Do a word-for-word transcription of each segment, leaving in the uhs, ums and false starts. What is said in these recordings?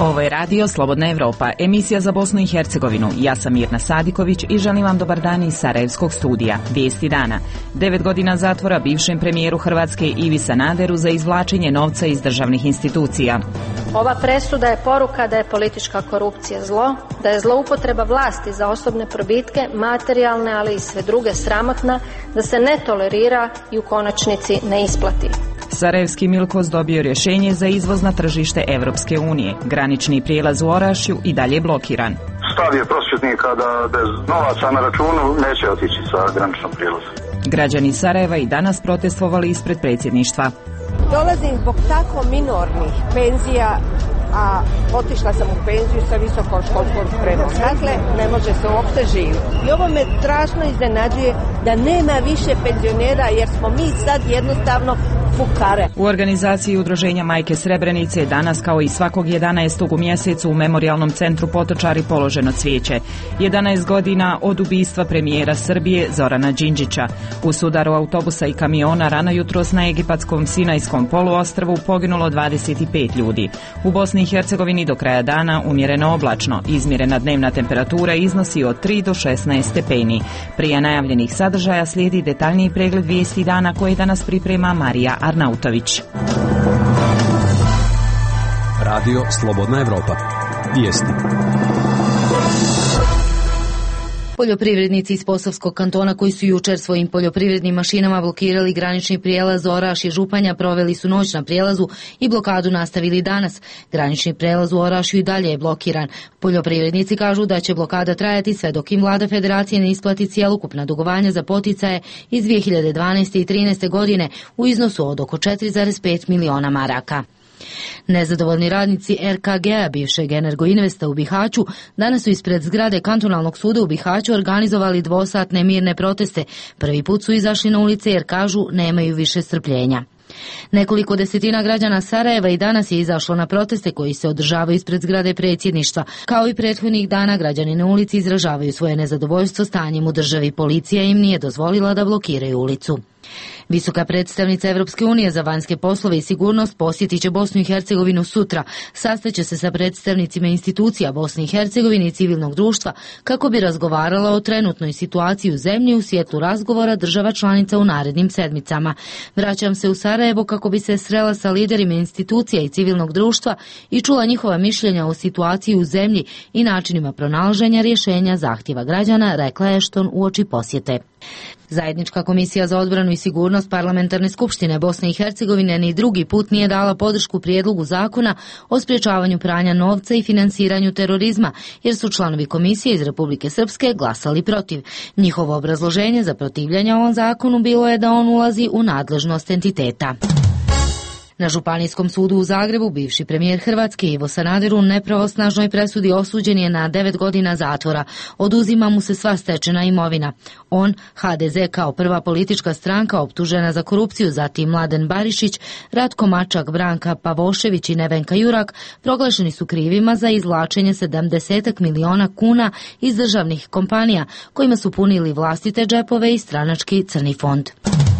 Ovo je radio Slobodna Evropa, emisija za Bosnu i Hercegovinu. Ja sam Mirna Sadiković i želim vam dobar dan iz Sarajevskog studija. Vijesti dana. Devet godina zatvora bivšem premijeru Hrvatske Ivi Sanaderu za izvlačenje novca iz državnih institucija. Ova presuda je poruka da je politička korupcija zlo, da je zloupotreba vlasti za osobne probitke, materijalne, ali i sve druge sramotna, da se ne tolerira i u konačnici ne isplati. Sarajevski Milkos dobio rješenje za izvoz na tržište Evropske unije. Granični prijelaz u Orašju i dalje je blokiran. Stav je prosvjetnika da bez novaca na računu neće otići sa graničnog prijelaza. Građani Sarajeva i danas protestovali ispred predsjedništva. Dolazim zbog tako minornih penzija, a otišla sam u penziju sa visokoškolskom spremom. Dakle, ne može se uopšte živjeti. I ovo me strašno iznenađuje da nema više penzionera jer smo mi sad jednostavno fukare. U organizaciji Udruženja Majke Srebrenice danas kao i svakog jedanaestog u mjesecu u Memorijalnom centru Potočari položeno cvijeće. jedanaest godina od ubistva premijera Srbije Zorana Đinđića. U sudaru autobusa i kamiona rano jutros na egipatskom Sinajskom poluostrvu poginulo dvadeset pet ljudi. U Bosni i Hercegovini do kraja dana umjereno oblačno. Izmjerena dnevna temperatura iznosi od tri do šesnaest stepeni. Prije najavljenih sadržaja slijedi detaljniji pregled vijesti dana koje danas priprema Marija Arnautović. Radio Slobodna Evropa. Vijesti. Poljoprivrednici iz Posavskog kantona koji su jučer svojim poljoprivrednim mašinama blokirali granični prijelaz Orašje Županja proveli su noć na prijelazu i blokadu nastavili danas. Granični prijelaz u Orašju i dalje je blokiran. Poljoprivrednici kažu da će blokada trajati sve dok im vlada federacije ne isplati cjelokupna dugovanja za poticaje iz dvije hiljade dvanaeste i trinaeste godine u iznosu od oko četiri zarez pet miliona maraka. Nezadovoljni radnici er ka ge a bivšeg Energoinvesta u Bihaću danas su ispred zgrade kantonalnog suda u Bihaću organizovali dvosatne mirne proteste. Prvi put su izašli na ulice jer kažu nemaju više strpljenja. Nekoliko desetina građana Sarajeva i danas je izašlo na proteste koji se održavaju ispred zgrade predsjedništva. Kao i prethodnih dana građani na ulici izražavaju svoje nezadovoljstvo stanjem u državi. Policija im nije dozvolila da blokiraju ulicu. Visoka predstavnica Evropske unije za vanjske poslove i sigurnost posjetit će Bosnu i Hercegovinu sutra. Sastaće se sa predstavnicima institucija Bosne i Hercegovine i civilnog društva kako bi razgovarala o trenutnoj situaciji u zemlji u svjetlu razgovora država članica u narednim sedmicama. Vraćam se u Sarajevo kako bi se srela sa liderima institucija i civilnog društva i čula njihova mišljenja o situaciji u zemlji i načinima pronalaženja rješenja zahtjeva građana, rekla je Ashton uoči posjete. Zajednička komisija za odbranu i sigurnost Parlamentarne skupštine Bosne i Hercegovine ni drugi put nije dala podršku prijedlogu zakona o sprječavanju pranja novca i finansiranju terorizma, jer su članovi komisije iz Republike Srpske glasali protiv. Njihovo obrazloženje za protivljenje ovom zakonu bilo je da on ulazi u nadležnost entiteta. Na Županijskom sudu u Zagrebu bivši premijer Hrvatske Ivo Sanader u nepravosnažnoj presudi osuđen je na devet godina zatvora. Oduzima mu se sva stečena imovina. On, ha de ze kao prva politička stranka optužena za korupciju, zatim Mladen Barišić, Ratko Mačak, Branka Pavošević i Nevenka Jurak proglašeni su krivima za izvlačenje sedamdeset miliona kuna iz državnih kompanija kojima su punili vlastite džepove i stranački crni fond.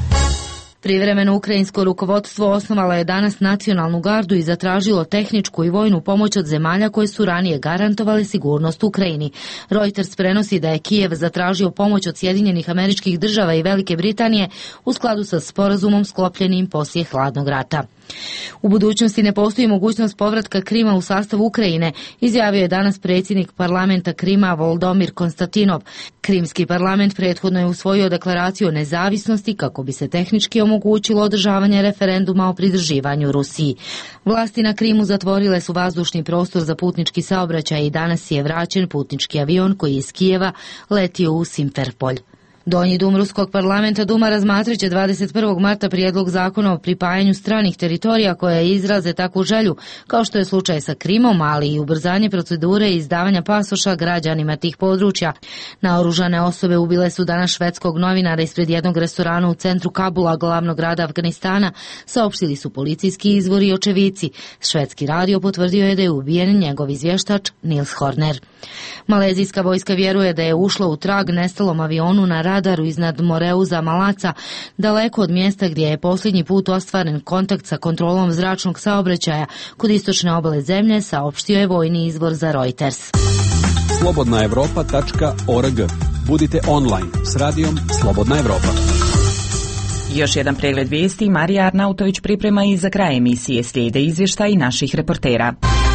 Privremeno ukrajinsko rukovodstvo osnovalo je danas nacionalnu gardu i zatražilo tehničku i vojnu pomoć od zemalja koje su ranije garantovale sigurnost Ukrajini. Reuters prenosi da je Kijev zatražio pomoć od Sjedinjenih Američkih Država i Velike Britanije u skladu sa sporazumom sklopljenim poslije hladnog rata. U budućnosti ne postoji mogućnost povratka Krima u sastav Ukrajine, izjavio je danas predsjednik parlamenta Krima Volodymyr Konstantinov. Krimski parlament prethodno je usvojio deklaraciju o nezavisnosti kako bi se tehnički omogućilo održavanje referenduma o pridruživanju Rusiji. Vlasti na Krimu zatvorile su vazdušni prostor za putnički saobraćaj i danas je vraćen putnički avion koji je iz Kijeva letio u Simferopolj. Donji dum Ruskog parlamenta Duma razmatrat će dvadeset prvog marta prijedlog zakona o pripajanju stranih teritorija koje izraze takvu želju, kao što je slučaj sa Krimom, ali i ubrzanje procedure i izdavanja pasoša građanima tih područja. Naoružane osobe ubile su danas švedskog novinara ispred jednog restorana u centru Kabula, glavnog grada Afganistana, saopštili su policijski izvori i očevici. Švedski radio potvrdio je da je ubijen njegov izvještač Nils Horner. Malezijska vojska vjeruje da je ušla u trag nestalom avionu na radaru iznad Moreuza Malaca, daleko od mjesta gdje je posljednji put ostvaren kontakt sa kontrolom zračnog saobraćaja kod istočne obale zemlje, saopštio je vojni izvor za Reuters. slobodna europa tačka org. Budite online s radijom Slobodna Evropa. Još jedan pregled vijesti Marija Arnautović priprema i za kraj emisije slijede izvještaj naših reportera.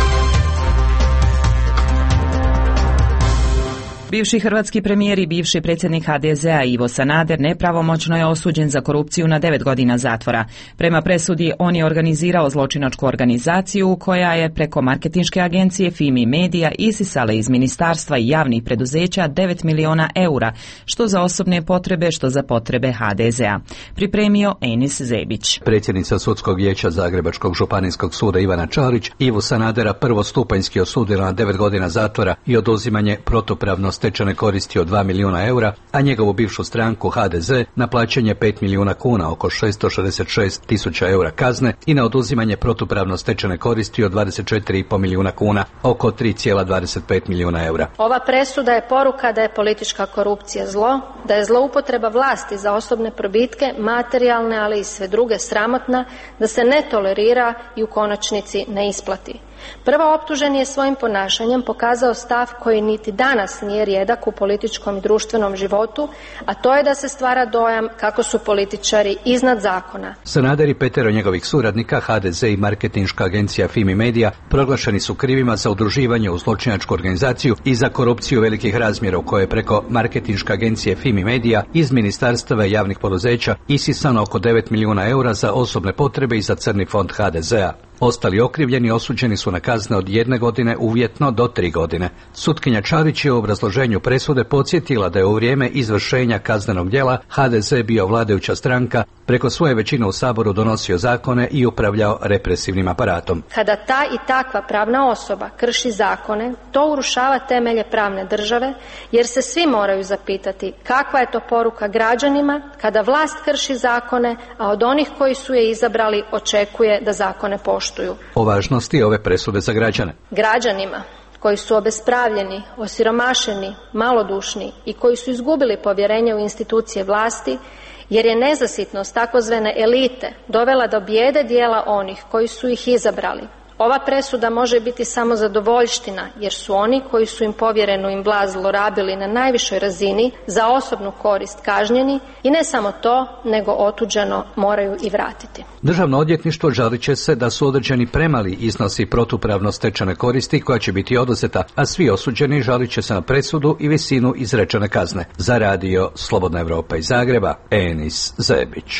Bivši hrvatski premijer i bivši predsjednik ha de zea Ivo Sanader nepravomoćno je osuđen za korupciju na devet godina zatvora. Prema presudi on je organizirao zločinačku organizaciju koja je preko marketinške agencije Fimi Media isisala iz ministarstva i javnih preduzeća devet miliona eura, što za osobne potrebe, što za potrebe ha de zea. Pripremio Enis Zebić. Predsjednica Sudskog vijeća Zagrebačkog županijskog suda Ivana Čalić Ivu Sanadera prvostupanjski osudila na devet godina zatvora i oduzimanje protupravno stečene koristi od dva miliona eura, a njegovu bivšu stranku ha de ze na plaćanje pet milijuna kuna, oko šesto šezdeset šest tisuća eura kazne, i na oduzimanje protupravno stečene koristi od dvadeset četiri zarez pet milijuna kuna, oko tri zarez dvadeset pet milijuna eura. Ova presuda je poruka da je politička korupcija zlo, da je zloupotreba vlasti za osobne probitke, materijalne, ali i sve druge sramotna, da se ne tolerira i u konačnici ne isplati. Prvo optuženi je svojim ponašanjem pokazao stav koji niti danas nije rijedak u političkom i društvenom životu, a to je da se stvara dojam kako su političari iznad zakona. Sanader i petero njegovih suradnika, ha de ze i marketinška agencija Fimi Media, proglašeni su krivima za udruživanje u zločinačku organizaciju i za korupciju velikih razmjera u kojoj je preko marketinške agencije Fimi Media iz ministarstava i javnih poduzeća isisano oko devet milijuna eura za osobne potrebe i za crni fond ha de zea. Ostali okrivljeni osuđeni su na kazne od jedne godine uvjetno do tri godine. Sutkinja Čarić je u obrazloženju presude podsjetila da je u vrijeme izvršenja kaznenog djela ha de ze bio vladajuća stranka, preko svoje većine u Saboru donosio zakone i upravljao represivnim aparatom. Kada ta i takva pravna osoba krši zakone, to urušava temelje pravne države, jer se svi moraju zapitati kakva je to poruka građanima kada vlast krši zakone, a od onih koji su je izabrali očekuje da zakone poštuju. O važnosti ove presude za građane. Građanima koji su obespravljeni, osiromašeni, malodušni i koji su izgubili povjerenje u institucije vlasti, jer je nezasitnost takozvane elite dovela do bijede dijela onih koji su ih izabrali. Ova presuda može biti samo zadovoljština, jer su oni koji su im povjerenu im vlast zlorabili na najvišoj razini za osobnu korist kažnjeni i ne samo to, nego otuđeno moraju i vratiti. Državno odvjetništvo žalit će se da su određeni premali iznosi protupravno stečene koristi koja će biti oduzeta, a svi osuđeni žalit će se na presudu i visinu izrečene kazne. Za radio Slobodna Evropa iz Zagreba, Enis Zebić.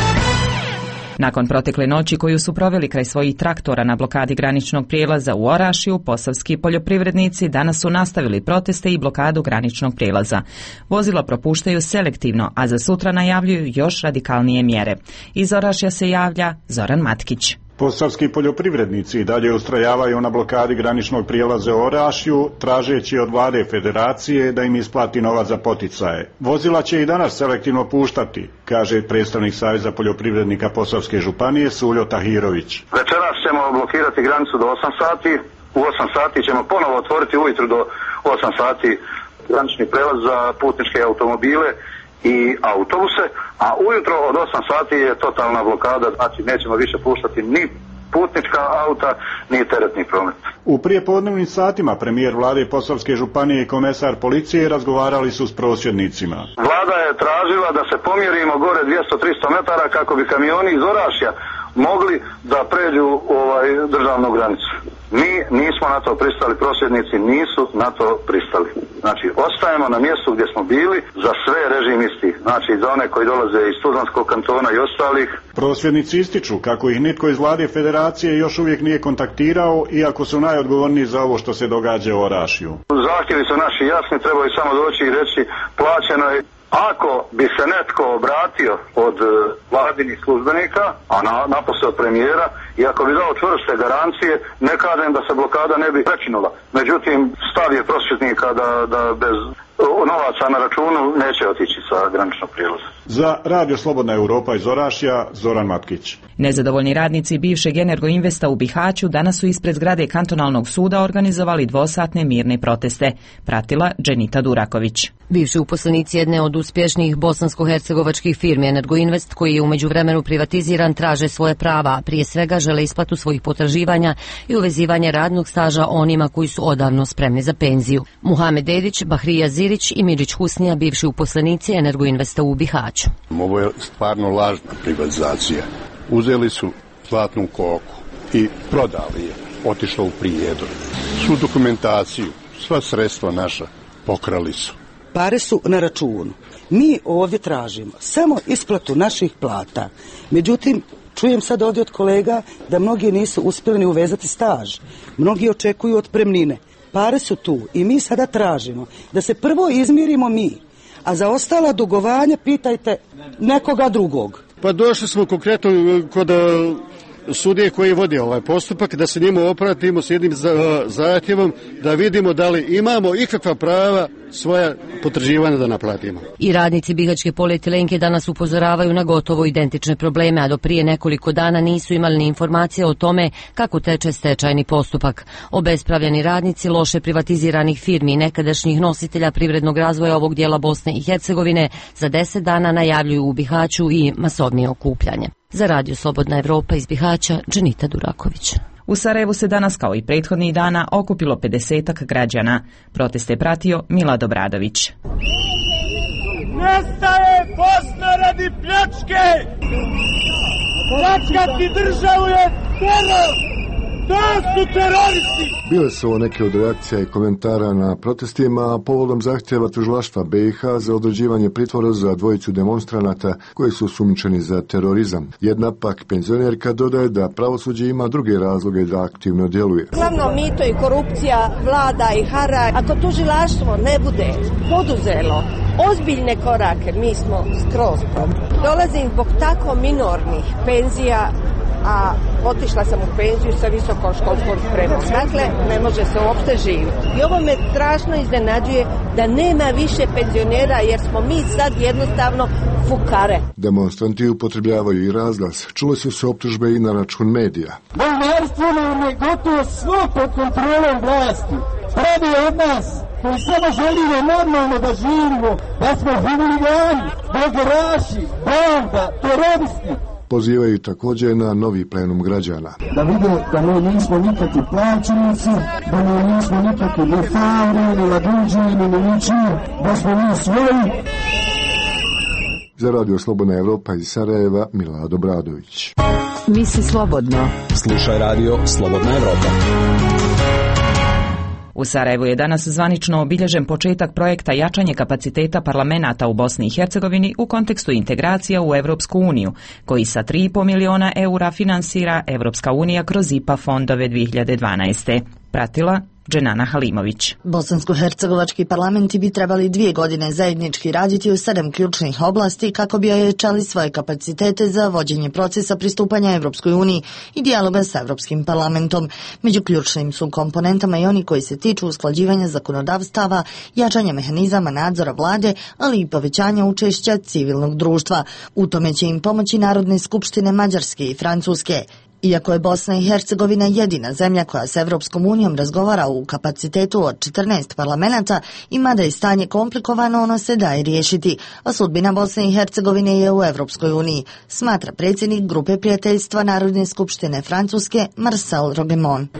Nakon protekle noći koju su proveli kraj svojih traktora na blokadi graničnog prijelaza u Orašju, posavski poljoprivrednici danas su nastavili proteste i blokadu graničnog prijelaza. Vozila propuštaju selektivno, a za sutra najavljuju još radikalnije mjere. Iz Orašja se javlja Zoran Matkić. Posavski poljoprivrednici dalje ustrajavaju na blokadi graničnog prijelaza u Orašju, tražeći od vlade federacije da im isplati novac za poticaje. Vozila će i danas selektivno puštati, kaže predstavnik Saveza poljoprivrednika Posavske županije Suljo Tahirović. Večeras ćemo blokirati granicu do osam sati, u osam sati ćemo ponovo otvoriti ujutru do osam sati granični prelaz za putničke automobile i autobuse, a ujutro od osam sati je totalna blokada, znači nećemo više puštati ni putnička auta, ni teretni promet. U prijepodnevnim satima premijer vlade Posavske županije i komesar policije razgovarali su s prosvjednicima. Vlada je tražila da se pomjerimo gore dvjesto do tristo metara kako bi kamioni iz Orašja mogli da pređu ovaj državnu granicu. Mi nismo na to pristali, prosvjednici nisu na to pristali. Znači, ostajemo na mjestu gdje smo bili, za sve režim isti. Znači, za one koji dolaze iz Tuzlanskog kantona i ostalih. Prosvjednici ističu kako ih nitko iz vlade federacije još uvijek nije kontaktirao, iako su najodgovorniji za ovo što se događa u Orašju. Zahtjevi su naši jasni, trebaju samo doći i reći plaćeno je. Ako bi se netko obratio od vladinih službenika, a na, napose od premijera, i ako bi dao čvrste garancije, ne kažem da se blokada ne bi prekinula. Međutim, stav je prosvjetnika da, da bez novaca na računu neće otići sa graničnog prijelaza. Za Radio Slobodna Europa iz Orašja, Zoran Matkić. Nezadovoljni radnici bivšeg Energoinvesta u Bihaću danas su ispred zgrade kantonalnog suda organizovali dvosatne mirne proteste. Pratila Dženita Duraković. Bivši uposlenici jedne od uspješnijih bosansko-hercegovačkih firmi Energoinvest, koji je u međuvremenu privatiziran, traže svoje prava. Prije svega žele isplatu svojih potraživanja i uvezivanje radnog staža onima koji su odavno spremni za penziju. Muhamed Dedić, Bahrija Zirić i Mirić Husnija, bivši uposlenici Energoinvesta u Bihaću. Ovo je stvarno lažna privatizacija. Uzeli su zlatnu koku i prodali je. Otišlo u Prijedor. Svu dokumentaciju, sva sredstva naša pokrali su. Pare su na računu. Mi ovdje tražimo samo isplatu naših plata. Međutim, čujem sad ovdje od kolega da mnogi nisu uspjeli ni uvezati staž. Mnogi očekuju otpremnine. Pare su tu i mi sada tražimo da se prvo izmirimo mi, a za ostala dugovanja pitajte nekoga drugog. Pa došli smo konkretno kod sudije koji vodi ovaj postupak, da se njemu opratimo s jednim zahtjevom da vidimo da li imamo ikakva prava svoja potraživanja da naplatimo. I radnici Bihaćke polietilenke danas upozoravaju na gotovo identične probleme, a do prije nekoliko dana nisu imali ni informacije o tome kako teče stečajni postupak. Obespravljeni radnici loše privatiziranih firmi i nekadašnjih nositelja privrednog razvoja ovog dijela Bosne i Hercegovine za deset dana najavljuju u Bihaću i masovnije okupljanje. Za Radio Slobodna Evropa iz Bihaća, Dženita Duraković. U Sarajevu se danas, kao i prethodnih dana, okupilo pedesetak građana. Proteste je pratio Milad Obradović. Nestaje Bosna radi pljačke! Pljačkati državu je teror! To su teroristi! Bile su ovo neke od reakcija i komentara na protestima, a povodom zahtjeva tužilaštva B i H za određivanje pritvora za dvojicu demonstranata koji su osumnjičeni za terorizam. Jedna pak penzionerka dodaje da pravosuđe ima druge razloge da aktivno djeluje. Glavno mito i korupcija vlada i hara. Ako tužilaštvo ne bude poduzelo ozbiljne korake, mi smo skroz protiv. Dolazim zbog tako minornih penzija, a otišla sam u penziju sa visokoškolskom spremom. Dakle, ne može se uopšte živjeti. I ovo me strašno iznenađuje da nema više penzionera, jer smo mi sad jednostavno fukare. Demonstranti upotrebljavaju i razglas. Čule su se optužbe i na račun medija. Bolgarstvo nam je gotovo svo pod kontrolom vlasti. Pravi od nas koji samo želimo normalno da živimo, da smo huligani, bogeraši, banda, teroristi. Pozivaju također na novi plenum građana. Da vide da mi nismo nikakvi plaćenici, da mi nismo nikakvi nefauri, ni laduđi, ni ničiji, da smo mi svoji. Za Radio Slobodna Evropa iz Sarajeva, Milad Obradović. Misli slobodno. Slušaj Radio Slobodna Evropa. U Sarajevu je danas zvanično obilježen početak projekta jačanje kapaciteta parlamenata u Bosni i Hercegovini u kontekstu integracija u Evropsku uniju, koji sa tri i po miliona eura finansira Evropska unija kroz I P A fondove dvije hiljade dvanaeste. Pratila Dženana Halimović. Bosansko-hercegovački parlamenti bi trebali dvije godine zajednički raditi u sedam ključnih oblasti kako bi ojačali svoje kapacitete za vođenje procesa pristupanja Evropskoj uniji i dijaloga s Evropskim parlamentom. Među ključnim su komponentama i oni koji se tiču usklađivanja zakonodavstava, jačanja mehanizama nadzora vlade, ali i povećanja učešća civilnog društva. U tome će im pomoći Narodne skupštine Mađarske i Francuske. Iako je Bosna i Hercegovina jedina zemlja koja s Evropskom unijom razgovara u kapacitetu od četrnaest parlamenata i mada je stanje komplikovano, ono se daje riješiti, a sudbina Bosne i Hercegovine je u Evropskoj uniji, smatra predsjednik Grupe prijateljstva Narodne skupštine Francuske Marcel Rogemon.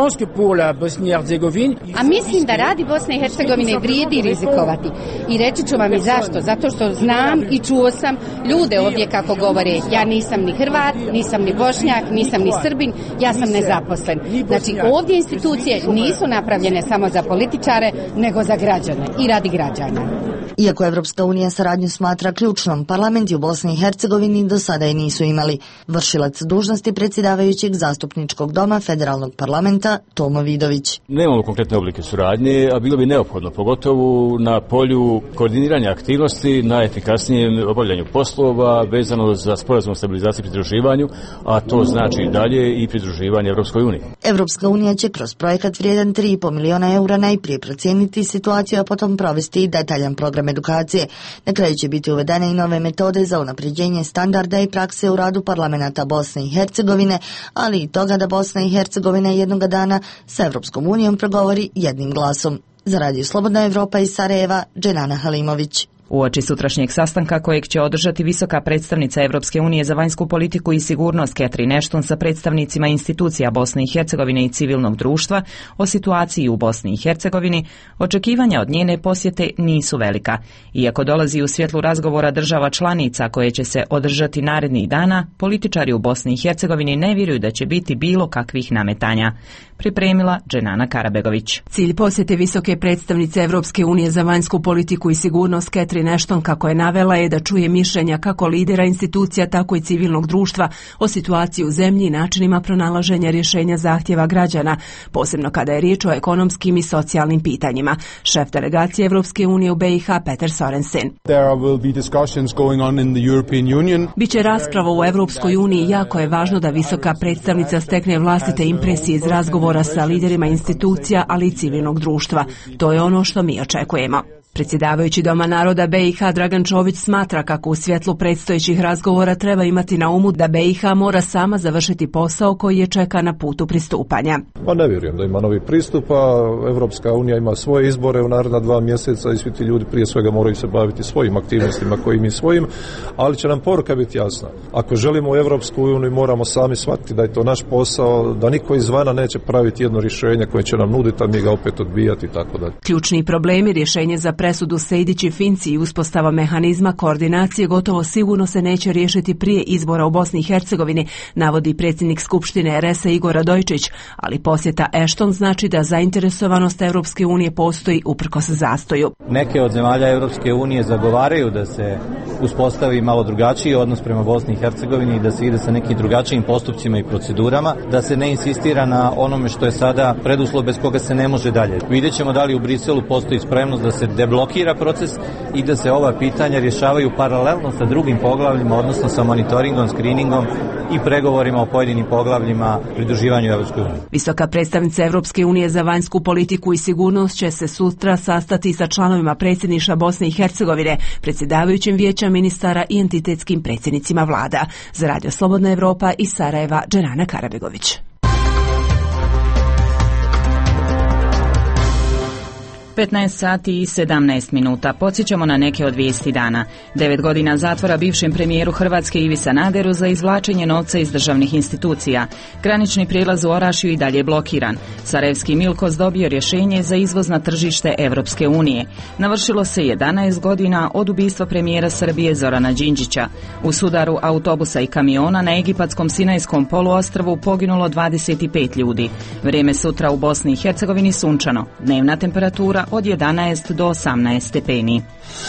A mislim da radi Bosne i Hercegovine vrijedi rizikovati. I reći ću vam i zašto. Zato što znam i čuo sam ljude ovdje kako govore. Ja nisam ni Hrvat, nisam ni Bošnjak, nisam Nisam ni Srbin, ja sam nezaposlen. Znači, ovdje institucije nisu napravljene samo za političare, nego za građane i radi građana. Iako Evropska unija saradnju smatra ključnom, parlamenti u Bosni i Hercegovini do sada je nisu imali. Vršilac dužnosti predsjedavajućeg zastupničkog doma federalnog parlamenta Tomo Vidović. Nemamo konkretne oblike suradnje, a bilo bi neophodno, pogotovo na polju koordiniranja aktivnosti, na efikasnijem obavljanju poslova vezano za sporazum o stabilizaciji i pridruživanju, a to znači dalje i pridruživanje Evropskoj uniji. Evropska unija će kroz projekat vrijedan tri i po miliona eura najprije procijeniti situaciju, a potom provesti i detaljan program edukacije. Na kraju će biti uvedene i nove metode za unapređenje standarda i prakse u radu parlamenta Bosne i Hercegovine, ali i toga da Bosna i Hercegovina jednoga dana s Evropskom unijom progovori jednim glasom. Za Radio Slobodna Evropa iz Sarajeva, Dženana Halimović. Uoči sutrašnjeg sastanka kojeg će održati visoka predstavnica Evropske unije za vanjsku politiku i sigurnost Catherine Ashton sa predstavnicima institucija Bosne i Hercegovine i civilnog društva o situaciji u Bosni i Hercegovini, očekivanja od njene posjete nisu velika. Iako dolazi u svjetlu razgovora država članica koje će se održati narednih dana, političari u Bosni i Hercegovini ne vjeruju da će biti bilo kakvih nametanja. Pripremila Dženana Karabegović. Cilj posjete visoke predstavnice Evropske unije za vanjsku politiku i sigurnost Catherine Ashton, kako je navela, je da čuje mišljenja kako lidera institucija, tako i civilnog društva o situaciji u zemlji i načinima pronalaženja rješenja zahtjeva građana, posebno kada je riječ o ekonomskim i socijalnim pitanjima. Šef delegacije Evropske unije u B i H Peter Sorensen. Biće rasprava u Evropskoj uniji. Jako je važno da visoka predstavnica stekne vlastite impresije iz razgovora sa liderima institucija, ali i civilnog društva. To je ono što mi očekujemo. Predsjedavajući Doma naroda B i H Dragan Čović smatra kako u svjetlu predstojećih razgovora treba imati na umu da B i H mora sama završiti posao koji je čeka na putu pristupanja. Pa ne vjerujem da ima novi pristupa. Evropska unija ima svoje izbore u naredna dva mjeseca i svi ti ljudi prije svega moraju se baviti svojim aktivnostima koji mi svojim, ali će nam poruka biti jasna. Ako želimo u Evropsku uniju moramo sami shvatiti da je to naš posao, da niko izvana neće praviti jedno rješenje koje će nam nuditi, a mi ga opet odbijati i tako dalje. Ključni problemi rješenje za presudu Sejdić i Finci i uspostava mehanizma koordinacije gotovo sigurno se neće riješiti prije izbora u Bosni i Hercegovini, navodi predsjednik Skupštine R S A Igor Radojčić, ali posjeta Ashton znači da zainteresovanost Evropske unije postoji uprkos zastoju. Neke od zemalja Evropske unije zagovaraju da se uspostavi malo drugačiji odnos prema Bosni i Hercegovini i da se ide sa nekim drugačijim postupcima i procedurama, da se ne insistira na onome što je sada preduslov bez koga se ne može dalje. Vidjet ćemo da li u Briselu postoji spremnost da se deblokira proces i da se ova pitanja rješavaju paralelno sa drugim poglavljima, odnosno sa monitoringom, screeningom i pregovorima o pojedinim poglavljima pridruživanju Evropskoj uniji. Visoka predstavnica Evropske unije za vanjsku politiku i sigurnost će se sutra sastati sa članovima predsjedništva Bosne i Hercegovine, predsjedavajućim vijeća ministara i entitetskim predsjednicima vlada. Za Radio Slobodna Evropa iz Sarajeva, Dženana Karabegović. petnaest sati i sedamnaest minuta. Podsjećamo na neke od vijesti dana. Devet godina zatvora bivšem premijeru Hrvatske Ivi Sanaderu za izvlačenje novca iz državnih institucija. Granični prijelaz u Orašju i dalje blokiran. Sarajevski Milkos dobio rješenje za izvoz na tržište Evropske unije. Navršilo se jedanaest godina od ubistva premijera Srbije Zorana Đinđića. U sudaru autobusa i kamiona na egipatskom Sinajskom poluostrvu poginulo dvadeset pet ljudi. Vrijeme sutra u Bosni i Hercegovini sunčano. Dnevna temperatura od jedanaest do osamnaest stepeni.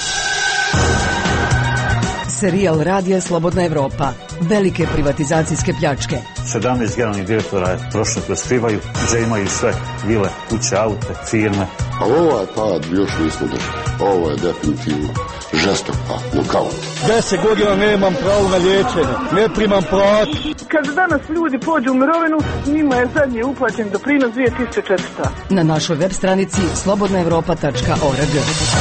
Serijal Radija Slobodna Evropa. Velike privatizacijske pljačke. sedamnaest generalnih direktora je prošlo kroz Krivaju, gdje imaju sve vile, kuće, aute, firme. A ovaj pad još nismo držali. Ovo je definitivno žestok pad, nokaut. Deset godina nemam pravo na liječenje, ne primam platu. Kad danas ljudi pođu u mirovinu, njima je zadnje uplaćen doprinos dvije tisuće četiristo. Na našoj web stranici slobodna evropa tačka org.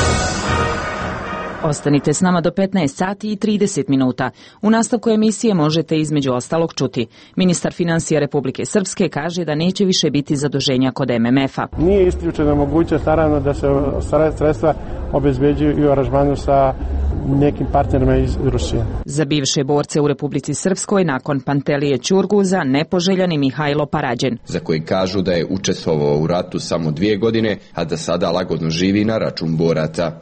Ostanite s nama do petnaest sati i trideset minuta. U nastavku emisije možete između ostalog čuti. Ministar financija Republike Srpske kaže da neće više biti zaduženja kod M M F-a. Nije isključena mogućnost naravno da se sredstva obezbeđuju i u aranžmanu sa nekim partnerima iz Rusije. Za bivše borce u Republici Srpskoj nakon Pantelije Ćurguza nepoželjani Mihajlo Parađen, za koji kažu da je učestvovao u ratu samo dvije godine, a da sada lagodno živi na račun boraca.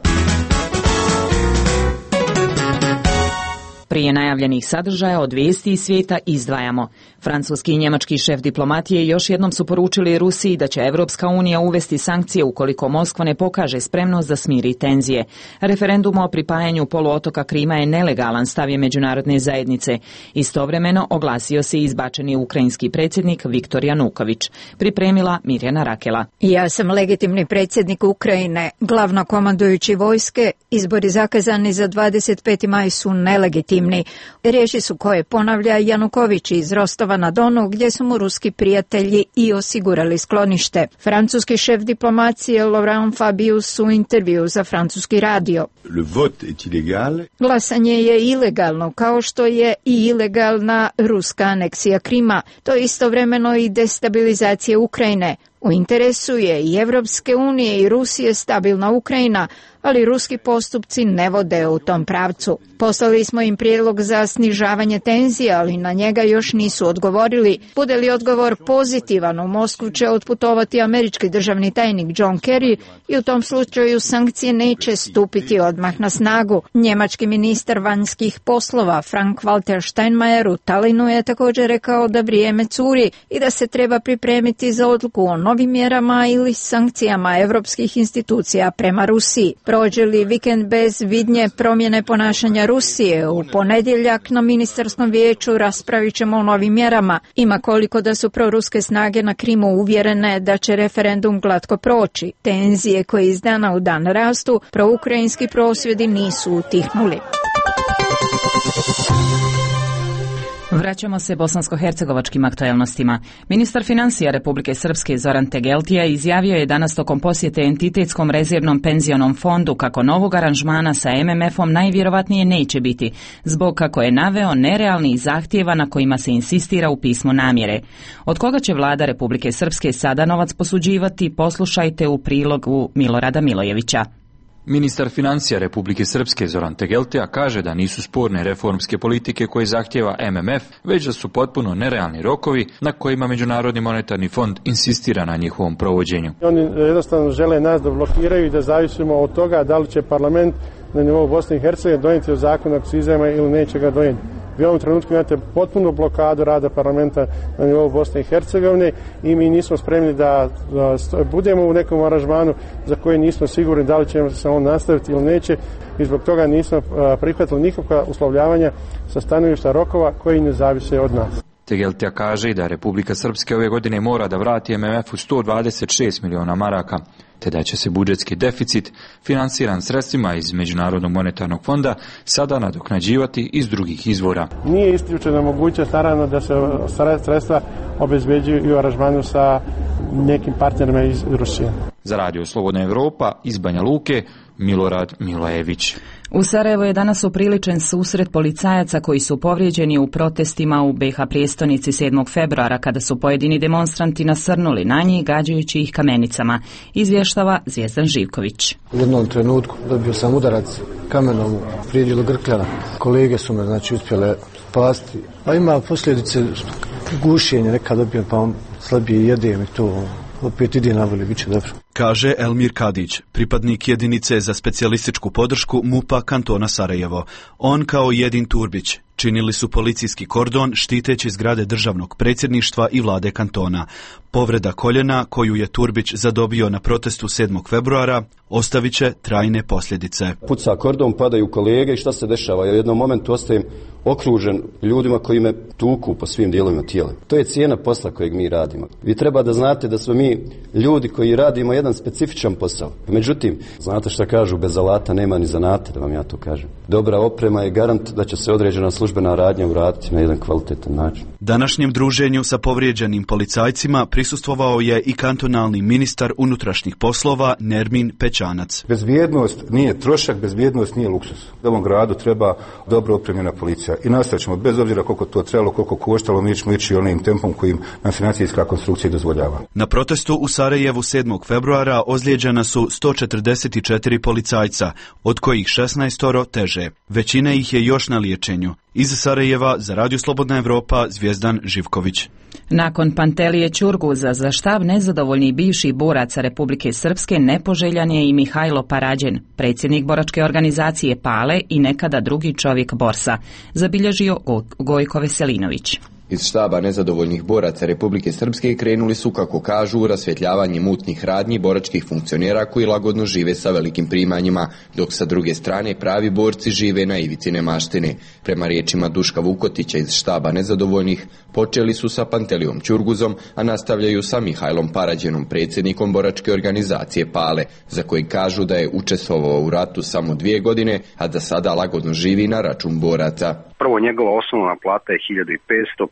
Prije najavljenih sadržaja od vijesti iz svijeta izdvajamo. Francuski i njemački šef diplomatije još jednom su poručili Rusiji da će Evropska unija uvesti sankcije ukoliko Moskva ne pokaže spremnost da smiri tenzije. Referendum o pripajanju poluotoka Krima je nelegalan, stav je međunarodne zajednice. Istovremeno oglasio se i izbačeni ukrajinski predsjednik Viktor Januković. Pripremila Mirjana Rakela. Ja sam legitimni predsjednik Ukrajine, glavnokomandujući vojske. Izbori zakazani za dvadeset peti maj su nelegitimni. Riječi su koje ponavlja Januković iz Rostova na Donu, gdje su mu ruski prijatelji i osigurali sklonište. Francuski šef diplomacije Laurent Fabius u intervju za francuski radio. Le vote est illégal. Glasanje je ilegalno, kao što je i ilegalna ruska aneksija Krima. To je istovremeno i destabilizacija Ukrajine. U interesu je i Evropske unije i Rusije stabilna Ukrajina, ali ruski postupci ne vode u tom pravcu. Poslali smo im prijedlog za snižavanje tenzija, ali na njega još nisu odgovorili. Bude li odgovor pozitivan, u Moskvu će otputovati američki državni tajnik John Kerry i u tom slučaju sankcije neće stupiti odmah na snagu. Njemački ministar vanjskih poslova Frank-Walter Steinmeier u Talinu je također rekao da vrijeme curi i da se treba pripremiti za odluku o novim mjerama ili sankcijama evropskih institucija prema Rusiji. Prođe li vikend bez vidnje promjene ponašanja Rusije, u ponedjeljak na ministarskom vijeću raspravit ćemo o novim mjerama. Ima koliko da su proruske snage na Krimu uvjerene da će referendum glatko proći. Tenzije koje iz dana u dan rastu, proukrajinski prosvjedi nisu utihnuli. Vraćamo se bosansko-hercegovačkim aktualnostima. Ministar financija Republike Srpske Zoran Tegeltija izjavio je danas tokom posjete Entitetskom rezervnom penzionom fondu kako novog aranžmana sa M M F-om najvjerovatnije neće biti, zbog kako je naveo nerealnih zahtjeva na kojima se insistira u pismu namjere. Od koga će vlada Republike Srpske sada novac posuđivati, poslušajte u prilogu Milorada Milojevića. Ministar financija Republike Srpske Zoran Tegeltija kaže da nisu sporne reformske politike koje zahtjeva M M F, već da su potpuno nerealni rokovi na kojima Međunarodni monetarni fond insistira na njihovom provođenju. Oni jednostavno žele nas da blokiraju i da zavisimo od toga da li će parlament na nivou Bosne i Hercegovine donijeti zakon o akcizama ili neće ga donijeti. Vi u ovom trenutku imate potpunu blokadu rada parlamenta na nivou Bosne i Hercegovine i mi nismo spremni da, da budemo u nekom aranžmanu za koji nismo sigurni da li će se on nastaviti ili neće i zbog toga nismo prihvatili nikakva uslovljavanja sa stanovišta rokova koji ne zavise od nas. Tegeltija kaže da Republika Srpska ove godine mora da vrati M M F-u sto dvadeset šest miliona maraka, te da će se budžetski deficit, finansiran sredstvima iz Međunarodnog monetarnog fonda, sada nadoknađivati iz drugih izvora. Nije isključena mogućnost naravno da se sredstva obezbeđuju i u aranžmanu sa nekim partnerima iz Rusije. Za Radio Slobodna Evropa iz Banja Luke, Milorad Milojević. U Sarajevu je danas upriličen susret policajaca koji su povrijeđeni u protestima u B iH prijestolnici sedmog februara kada su pojedini demonstranti nasrnuli na njih gađajući ih kamenicama, izvještava Zvijezdan Živković. U jednom trenutku dobio sam udarac kamenom u prijedjelu grkljana. Kolege su me znači uspjele spasti, a ima posljedice gušenja, nekad dobijem pa on slabije jedem i to opet ide na volju, bit će dobro. Kaže Elmir Kadić, pripadnik jedinice za specijalističku podršku MUP-a kantona Sarajevo. On kao Jedin Turbić činili su policijski kordon štiteći zgrade državnog predsjedništva i vlade kantona. Povreda koljena koju je Turbić zadobio na protestu sedmog februara ostavit će trajne posljedice. Puca kordon, padaju kolege i šta se dešava? Ja u jednom momentu ostajem okružen ljudima koji me tuku po svim dijelovima tijela. To je cijena posla kojeg mi radimo. Vi treba da znate da smo mi ljudi koji radimo jedan specifičan posao. Međutim, znate šta kažu, bez alata nema ni zanata, da vam ja to kažem. Dobra oprema je garant da će se određena službena radnja uraditi na jedan kvalitetan način. Današnjem druženju sa povrijeđenim policajcima prisustvovao je i kantonalni ministar unutrašnjih poslova Nermin Pećanac. Bezbjednost nije trošak, bezbjednost nije luksus. U ovom gradu treba dobro opremljena policija i nastavit ćemo, bez obzira koliko to trebalo, koliko koštalo, mi ćemo ići onim tempom kojim nam financijska konstrukcija dozvoljava. Na protestu u Sarajevu sedmog februara ozlijeđena su sto četrdeset četiri policajca, od kojih šesnaestoro teže. Većina ih je još na liječenju. Iz Sarajeva za Radio Slobodna Evropa Zvijezdan Živković. Nakon Pantelije Ćurguza za štab nezadovoljnih bivših boraca Republike Srpske nepoželjan je i Mihajlo Parađen, predsjednik boračke organizacije Pale i nekada drugi čovjek Borsa, zabilježio Gojko Veselinović. Iz štaba nezadovoljnih boraca Republike Srpske krenuli su, kako kažu, u rasvjetljavanje mutnih radnji boračkih funkcionera koji lagodno žive sa velikim primanjima, dok sa druge strane pravi borci žive na ivici nemaštine. Prema riječima Duška Vukotića iz štaba nezadovoljnih, počeli su sa Pantelijom Ćurguzom, a nastavljaju sa Mihajlom Parađenom, predsjednikom boračke organizacije Pale, za koji kažu da je učestvovao u ratu samo dvije godine, a da sada lagodno živi na račun boraca. Prvo, njegova osnovna plata je hiljadu petsto,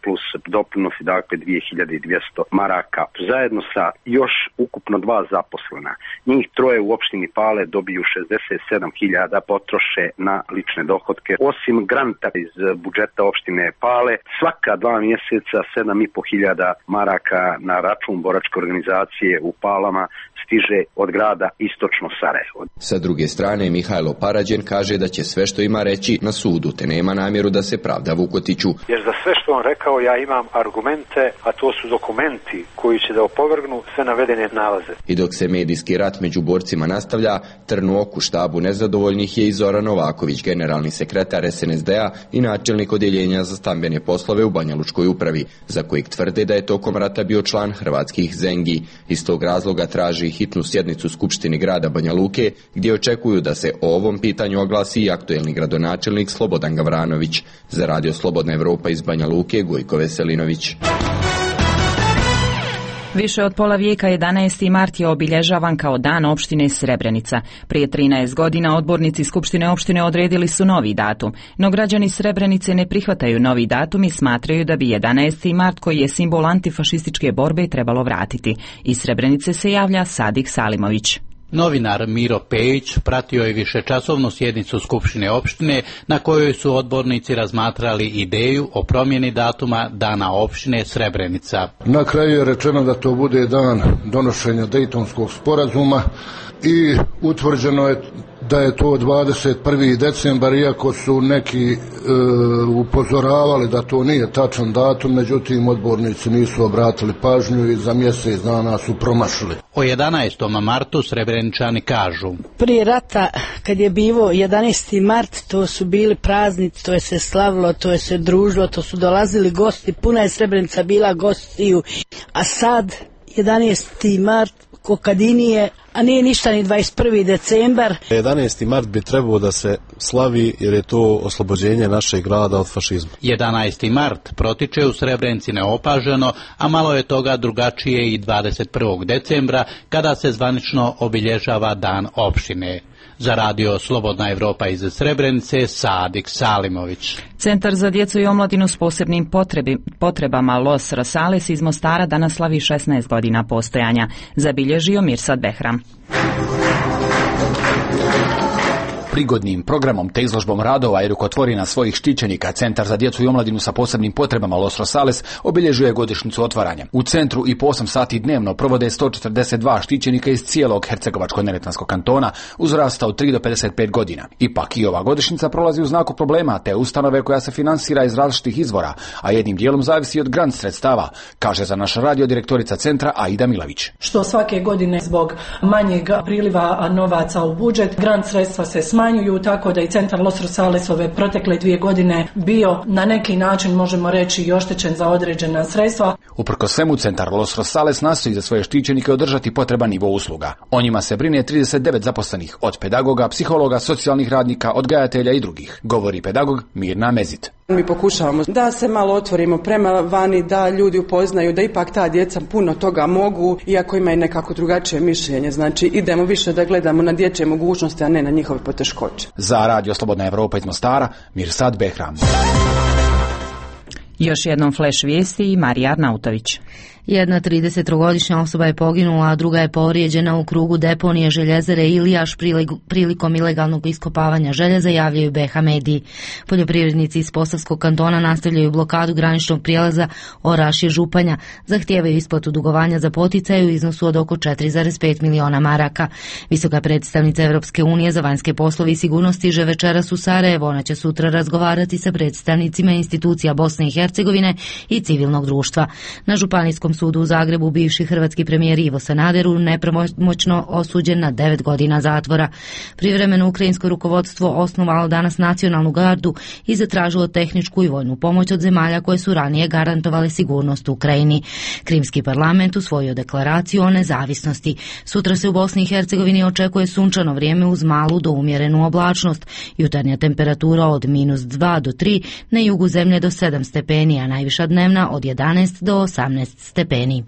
plus doprinosi, dakle dvije hiljade dvjesto maraka. Zajedno sa još ukupno dva zaposlena. Njih troje u opštini Pale dobiju šezdeset sedam hiljada, potroše na lične dohotke. Osim granta iz budžeta opštine Pale, svaka dva mjeseca sedam i po hiljada maraka na račun boračke organizacije u Palama stiže od grada Istočno Sarajevo. Sa druge strane, Mihajlo Parađen kaže da će sve što ima reći na sudu, te nema namjeru da se pravda Vukotiću. Jer za sve što on rekao ja imam argumente, a to su dokumenti koji će da opovrgnu sve navedene nalaze. I dok se medijski rat među borcima nastavlja, trn u oku štabu nezadovoljnih je i Zoran Novaković, generalni sekretar S N S D-a i načelnik odjeljenja za stambene poslove u Banja Lučkoj upravi, za kojeg tvrde da je tokom rata bio član hrvatskih zengi. Iz tog razloga traži hitnu sjednicu Skupštine grada Banja Luke, gdje očekuju da se o ovom pitanju oglasi i aktuelni gradonačelnik Slobodan Gavranović. Za Radio Slobodna Evropa iz Banja Luke, Gojko Veselinović. Više od pola vijeka jedanaesti mart je obilježavan kao dan opštine Srebrenica. Prije trinaest godina odbornici Skupštine opštine odredili su novi datum, no građani Srebrenice ne prihvataju novi datum i smatraju da bi jedanaesti mart, koji je simbol antifašističke borbe, trebalo vratiti. Iz Srebrenice se javlja Sadik Salimović. Novinar Miro Pejić pratio je višečasovnu sjednicu Skupštine opštine na kojoj su odbornici razmatrali ideju o promjeni datuma dana opštine Srebrenica. Na kraju je rečeno da to bude dan donošenja Dejtonskog sporazuma i utvrđeno je da je to dvadeset prvi decembar, iako su neki e, upozoravali da to nije tačan datum, međutim odbornici nisu obratili pažnju i za mjesec dana su promašili. O jedanaestom martu Srebreničani kažu: prije rata, kad je bilo jedanaesti mart, to su bili praznici, to je se slavilo, to je se družilo, to su dolazili gosti, puna je Srebrenica bila gostiju, a sad jedanaesti mart kokadinije, a nije ništa ni dvadeset prvi decembar. jedanaesti mart bi trebao da se slavi jer je to oslobođenje našeg grada od fašizma. jedanaesti mart protiče u Srebrenici neopaženo, a malo je toga drugačije i dvadeset prvog decembra, kada se zvanično obilježava dan opštine. Za Radio Slobodna Evropa iz Srebrenice, Sadik Salimović. Centar za djecu i omladinu s posebnim potrebi, potrebama Los Rosales iz Mostara danas slavi šesnaest godina postojanja. Zabilježio Mirsad Behram. Prigodnim programom te izložbom radova i rukotvorina svojih štićenika Centar za djecu i omladinu sa posebnim potrebama Los Rosales obilježuje godišnjicu otvaranja. U centru i po osam sati dnevno provode sto četrdeset dva štićenika iz cijelog Hercegovačko-neretvanskog kantona uzrasta od tri do pedeset pet godina. Ipak i ova godišnjica prolazi u znaku problema te ustanove koja se finansira iz različitih izvora, a jednim dijelom zavisi od grant sredstava, kaže za naš radio direktorica centra Aida Milavić. Što svake godine zbog manjeg priliva novaca u budžet, grant sredstva se smanjuju, tako da i Centar Los Rosales ove protekle dvije godine bio na neki način, možemo reći, i oštećen za određena sredstva. Uprkos svemu, Centar Los Rosales nastoji za svoje štićenike održati potreban nivo usluga. O njima se brine trideset devet zaposlenih, od pedagoga, psihologa, socijalnih radnika, odgajatelja i drugih, govori pedagog Mirna Mezit. Mi pokušavamo da se malo otvorimo prema vani, da ljudi upoznaju da ipak ta djeca puno toga mogu, iako imaju nekako drugačije mišljenje. Znači, idemo više da gledamo na dječje mogućnosti, a ne na njihove poteškoće. Za Radio Slobodna Evropa iz Mostara, Mirsad Behram. Još jednom flash vijesti i Marija Arnautović. Jedna tridesettrogodišnja osoba je poginula, a druga je povrijeđena u krugu deponije željezare Ilijaš prilikom ilegalnog iskopavanja željeza, javljaju B H mediji. Poljoprivrednici iz Posavskog kantona nastavljaju blokadu graničnog prijelaza Orašje Županja, zahtijevaju isplatu dugovanja za poticaje u iznosu od oko četiri zarez pet miliona maraka. Visoka predstavnica Evropske unije za vanjske poslove i sigurnost stiže večeras u Sarajevo. Ona će sutra razgovarati sa predstavnicima institucija Bosne i Hercegovine i civilnog društva. Na Županijskom sudu u Zagrebu bivši hrvatski premijer Ivo Sanader nepravomoćno osuđen na devet godina zatvora. Privremeno ukrajinsko rukovodstvo osnovalo danas nacionalnu gardu i zatražilo tehničku i vojnu pomoć od zemalja koje su ranije garantovale sigurnost u Ukrajini. Krimski parlament usvojio deklaraciju o nezavisnosti. Sutra se u Bosni i Hercegovini očekuje sunčano vrijeme uz malu do umjerenu oblačnost. Jutarnja temperatura od minus dva do tri, na jugu zemlje do sedam stepeni, a najviša dnevna od jedanaest do osamnaest stepeni.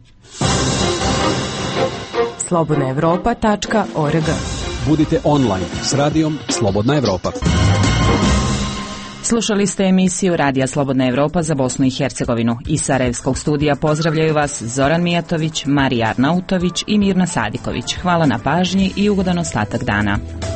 slobodna evropa tačka org. Budite online s radijom Slobodna Evropa. Slušali ste emisiju Radija Slobodna Evropa za Bosnu i Hercegovinu. Iz Sarajevskog studija pozdravljaju vas Zoran Mijatović, Marija Arnautović i Mirna Sadiković. Hvala na pažnji i ugodan ostatak dana.